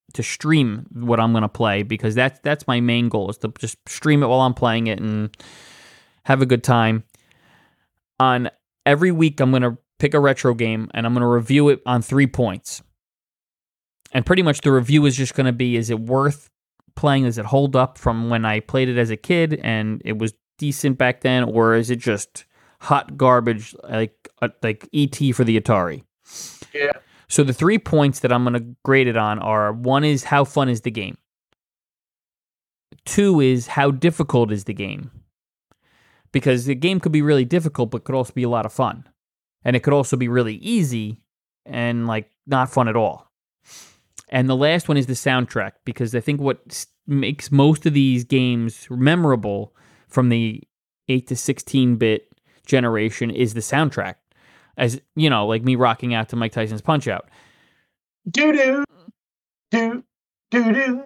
to stream what I'm going to play, because that's that's my main goal, is to just stream it while I'm playing it and have a good time. On every week, I'm going to pick a retro game and I'm going to review it on three points. And pretty much the review is just going to be, is it worth playing? Does it hold up from when I played it as a kid and it was decent back then, or is it just hot garbage like uh, like E T for the Atari? Yeah. So the three points that I'm going to grade it on are, one is how fun is the game? Two is how difficult is the game? Because the game could be really difficult, but could also be a lot of fun. And it could also be really easy and like not fun at all. And the last one is the soundtrack, because I think what makes most of these games memorable from the eight to sixteen-bit generation is the soundtrack. As, you know, like me rocking out to Mike Tyson's Punch-Out. Do-do, do, do-do.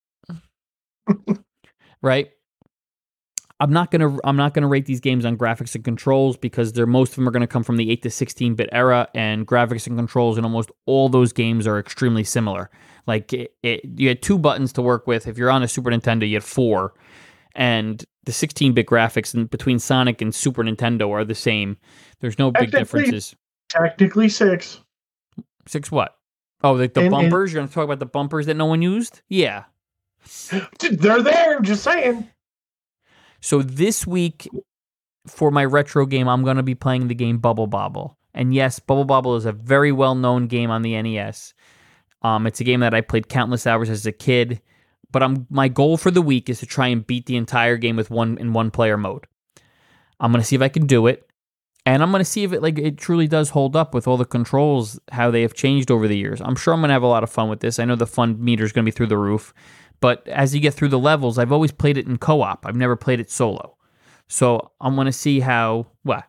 Right? I'm not gonna I'm not gonna rate these games on graphics and controls, because they're most of them are gonna come from the eight to sixteen-bit era, and graphics and controls in almost all those games are extremely similar. Like it, it, you had two buttons to work with. If you're on a Super Nintendo, you had four, and the sixteen-bit graphics in between Sonic and Super Nintendo are the same. There's no big differences. Technically six. Six what? Oh, the, the And- and- bumpers? You're going to talk about the bumpers that no one used? Yeah. They're there. I'm just saying. So this week, for my retro game, I'm going to be playing the game Bubble Bobble. And yes, Bubble Bobble is a very well-known game on the N E S. Um, it's a game that I played countless hours as a kid. But I'm my goal for the week is to try and beat the entire game with one in one player mode. I'm going to see if I can do it. And I'm going to see if it like it truly does hold up with all the controls, how they have changed over the years. I'm sure I'm going to have a lot of fun with this. I know the fun meter is going to be through the roof. But as you get through the levels, I've always played it in co-op. I've never played it solo. So I'm going to see how... What?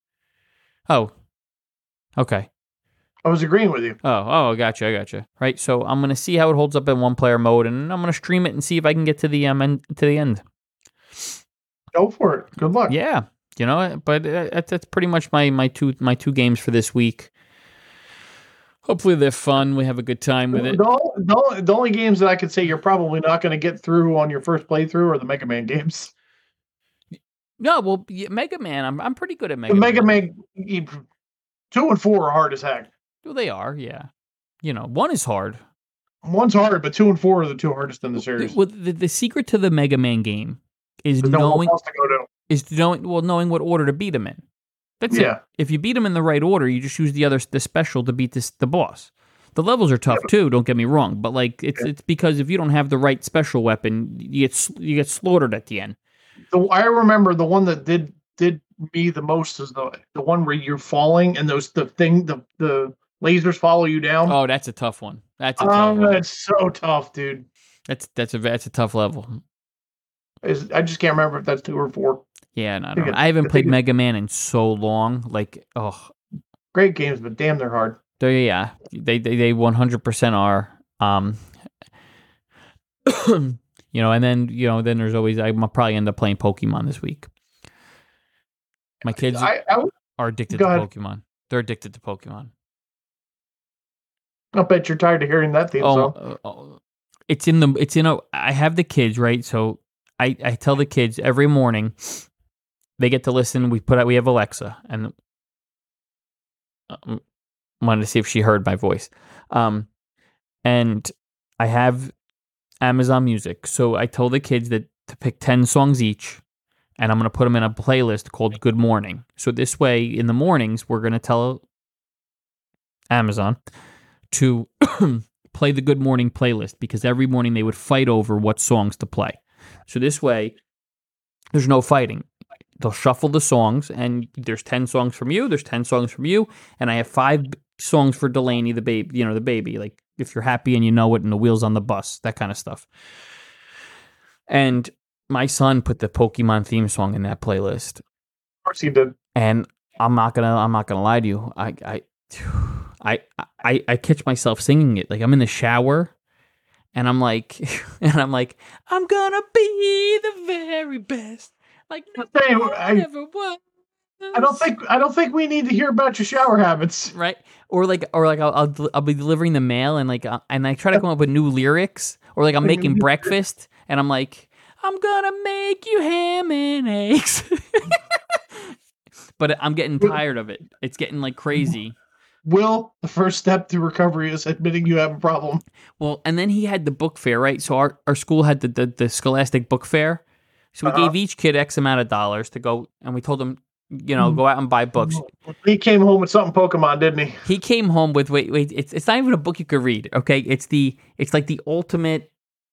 Oh. Okay. I was agreeing with you. Oh, oh, I gotcha, I gotcha. Right, so I'm going to see how it holds up in one-player mode, and I'm going to stream it and see if I can get to the um end, to the end. Go for it. Good luck. Yeah. You know, but that's, that's pretty much my, my two my two games for this week. Hopefully they're fun. We have a good time with it. The, only- the, only, the only games that I could say you're probably not going to get through on your first playthrough are the Mega Man games. No, well, yeah, Mega Man, I'm I'm pretty good at Mega The Man. Mega Man you- two and four are hard as heck. Well, they are, yeah. You know, one is hard. One's hard, but two and four are the two hardest in the series. Well, the, the secret to the Mega Man game is There's no one knowing else to go to. is knowing well knowing what order to beat them in. That's Yeah. it. If you beat them in the right order, you just use the other the special to beat this the boss. The levels are tough too. Don't get me wrong, but like it's Yeah. it's because if you don't have the right special weapon, you get s- you get slaughtered at the end. The, I remember the one that did did me the most is the the one where you're falling and those the thing the the lasers follow you down. Oh, that's a tough one. That's a Oh, tough one. that's so tough, dude. That's that's a that's a tough level. Is I just can't remember if that's two or four. Yeah, no, think no. it- I haven't I played think it- Mega Man in so long. Like, oh, Great games, but damn, they're hard. they yeah, they they they one hundred percent are. Um, you know, and then you know, then there's always I'm probably end up playing Pokemon this week. My kids I, I would- are addicted Go to ahead. Pokemon. They're addicted to Pokemon. I'll bet you're tired of hearing that theme Oh, song. uh, oh, it's in the it's in a. I have the kids right, so I I tell the kids every morning they get to listen. We put out we have Alexa, and um, wanted to see if she heard my voice, um, and I have Amazon Music, so I told the kids that to pick ten songs each, and I'm gonna put them in a playlist called Good Morning. So this way, in the mornings, we're gonna tell Amazon to play the Good Morning playlist, because every morning they would fight over what songs to play. So this way, there's no fighting. They'll shuffle the songs, and there's ten songs from you, there's ten songs from you, and I have five b- songs for Delaney, the baby, you know, the baby, like If You're Happy and You Know It, and The Wheels on the Bus, that kind of stuff. And my son put the Pokemon theme song in that playlist. Of course he did. And I'm not gonna I'm not gonna lie to you. I I I I, I catch myself singing it. Like I'm in the shower and I'm like and I'm like, I'm gonna be the very best. Like no Hey, one I- ever was. I I don't think I don't think we need to hear about your shower habits. Right? Or like, or like, I'll I'll, del- I'll be delivering the mail, and like, uh, and I try to come up with new lyrics, or like I'm making breakfast, and I'm like, I'm gonna make you ham and eggs. But I'm getting tired of it. It's getting like crazy. Will, the first step to recovery is admitting you have a problem. Well, and then he had the book fair, right? So our, our school had the, the, the Scholastic book fair. So we uh-huh. gave each kid X amount of dollars to go, and we told them, you know, go out and buy books. He came home with something Pokemon, didn't he? He came home with wait, wait. It's it's not even a book you could read. Okay, it's the it's like the ultimate,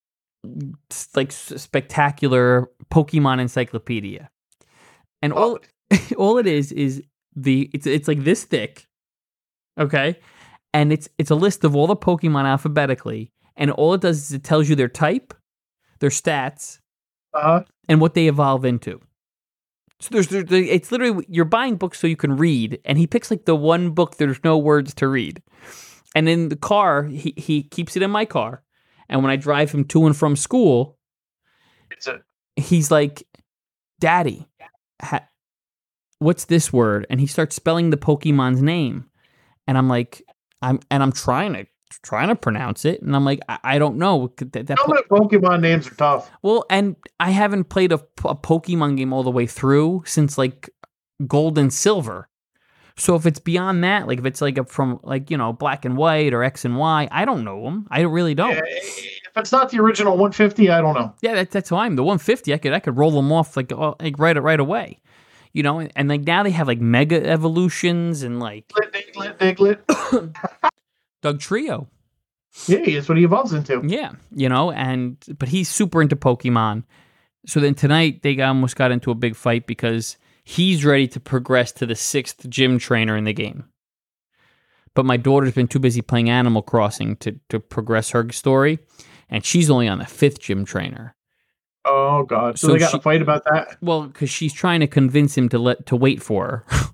like spectacular Pokemon encyclopedia, and all oh. all it is is the it's it's like this thick, okay, and it's it's a list of all the Pokemon alphabetically, and all it does is it tells you their type, their stats, uh-huh. and what they evolve into. So there's, there's, it's literally, you're buying books so you can read, and he picks like the one book there's no words to read. And in the car, he, he keeps it in my car, and when I drive him to and from school, it's a- he's like, Daddy, ha- what's this word? And he starts spelling the Pokemon's name, and I'm like, I'm and I'm trying to trying to pronounce it, and I'm like, I, I don't know. That, that Some of the Pokemon names are tough. Well, and I haven't played a, a Pokemon game all the way through since like Gold and Silver. So if it's beyond that, like if it's like a, from like, you know, Black and White or X and Y, I don't know them. I really don't. Yeah, if it's not the original one fifty, I don't know. Yeah, that, that's why I'm the one fifty. I could I could roll them off like uh, like right right away. You know, and, and like now they have like Mega Evolutions and like Diglett, Diglett, Diglett. Doug Trio. Yeah, that's what he evolves into. Yeah, you know, and but he's super into Pokemon. So then tonight they almost got into a big fight because he's ready to progress to the sixth gym trainer in the game. But my daughter's been too busy playing Animal Crossing to, to progress her story, and she's only on the fifth gym trainer. Oh God! So, so they got she, a fight about that. Well, because she's trying to convince him to let to wait for her.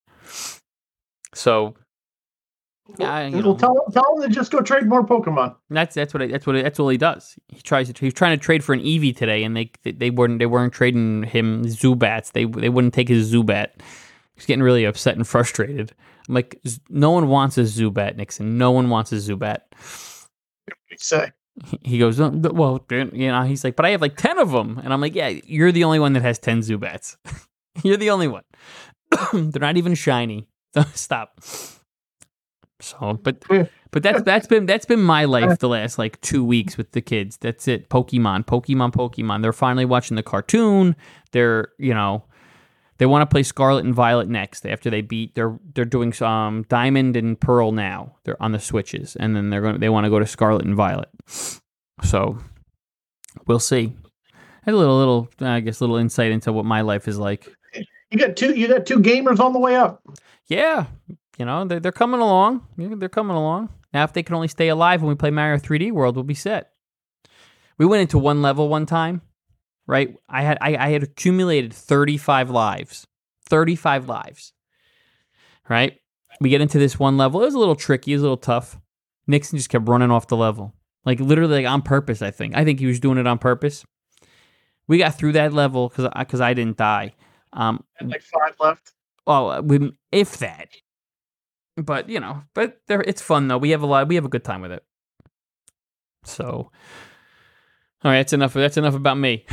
So. Yeah, you know. tell tell him to just go trade more Pokemon. That's that's what I, that's what that's all he does. He tries to he's trying to trade for an Eevee today, and they they weren't they weren't trading him Zubats. They they wouldn't take his Zubat. He's getting really upset and frustrated. I'm like, no one wants a Zubat, Nixon. No one wants a Zubat. What do you say? He goes, well, you know, he's like, but I have like ten of them, and I'm like, yeah, you're the only one that has ten Zubats. You're the only one. They're not even shiny. Stop. So, but but that's that's been that's been my life the last like two weeks with the kids. That's it. Pokemon, Pokemon, Pokemon. They're finally watching the cartoon. They're you know, they want to play Scarlet and Violet next after they beat. They're they're doing some Diamond and Pearl now. They're on the Switches, and then they're going they want to go to Scarlet and Violet. So we'll see. A little little I guess little insight into what my life is like. You got two you got two gamers on the way up. Yeah. You know, they're, they're coming along. They're coming along. Now, if they can only stay alive when we play Mario three D World, we'll be set. We went into one level one time, right? I had I, I had accumulated thirty-five lives. thirty-five lives. Right? We get into this one level. It was a little tricky. It was a little tough. Nixon just kept running off the level. Like, literally, like, on purpose, I think. I think he was doing it on purpose. We got through that level because I, 'cause I didn't die. Um, like five left? Oh, we, if that. But, you know, but there, it's fun, though. We have a lot, we have a good time with it. So, all right, that's enough, that's enough about me.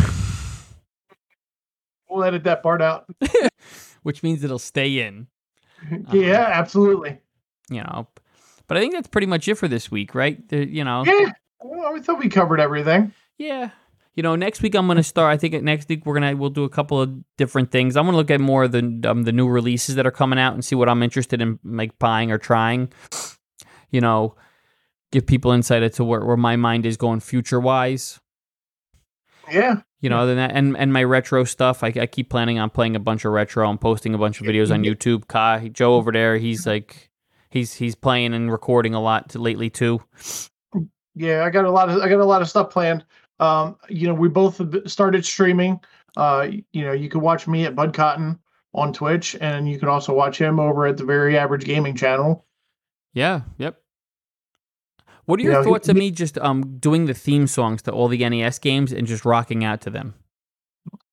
We'll edit that part out. Which means it'll stay in. Yeah, um, absolutely. You know, but I think that's pretty much it for this week, right? The, you know. Yeah, well, I thought we covered everything. Yeah. You know, next week I'm going to start. I think next week we're gonna we'll do a couple of different things. I'm going to look at more of the um, the new releases that are coming out and see what I'm interested in, like buying or trying. You know, give people insight into where, where my mind is going future wise. Yeah. You know, than that, and and my retro stuff. I, I keep planning on playing a bunch of retro and posting a bunch of videos on YouTube. Kai, Joe over there, he's like, he's he's playing and recording a lot to, lately too. Yeah, I got a lot of I got a lot of stuff planned. Um, you know, we both started streaming. Uh, you know, you can watch me at Bud Cotton on Twitch, and you can also watch him over at the Very Average Gaming channel. Yeah. Yep. What are your you know, thoughts he, of me just um doing the theme songs to all the N E S games and just rocking out to them?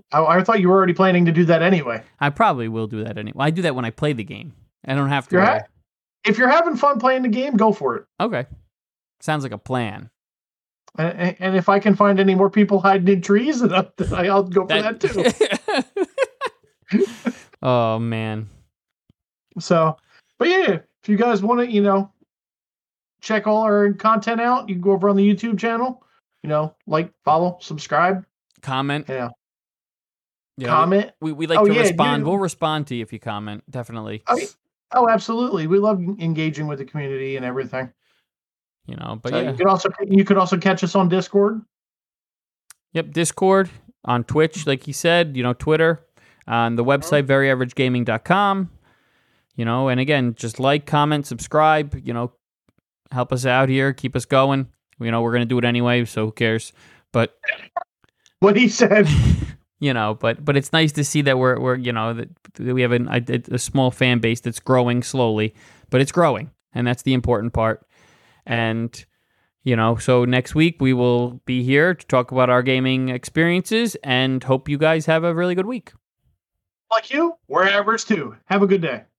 I, I thought you were already planning to do that anyway. I probably will do that anyway. I do that when I play the game. I don't have to. You're Uh, ha- if you're having fun playing the game, go for it. okay. Sounds like a plan. And, and if I can find any more people hiding in trees, then I'll, I'll go for that, too. Oh, man. So, but yeah, if you guys want to, you know, check all our content out, you can go over on the YouTube channel, you know, like, follow, subscribe, Comment. yeah, Yeah, comment. We, we like Oh, to yeah, respond. you- We'll respond to you if you comment. Definitely. Oh, oh, absolutely. We love engaging with the community and everything. You know, but So yeah. you could also you could also catch us on Discord. Yep, Discord, on Twitch, like he said, you know, Twitter, on the website, very average gaming dot com. You know, and again, just like, comment, subscribe, you know, help us out here, keep us going. You know, we're going to do it anyway, so who cares? But, What he said. you know, but but it's nice to see that we're, we're you know, that we have an, a, a small fan base that's growing slowly, but it's growing, and that's the important part. And, you know, so next week we will be here to talk about our gaming experiences and hope you guys have a really good week. Like you, we're average too. Have a good day.